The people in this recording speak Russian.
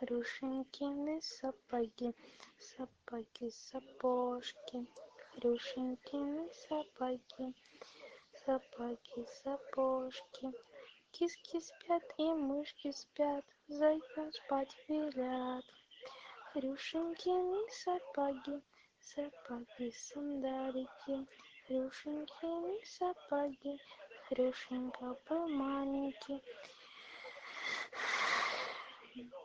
Хрюшенькины сапоги, сапоги, сапожки. Хрюшенькины сапоги, сапоги, сапожки. Киски спят и мышки спят, зайка спать велят. Хрюшенькины сапоги, сапоги, сандалики. Хрюшенькины сапоги, Хрюшенька был маленький.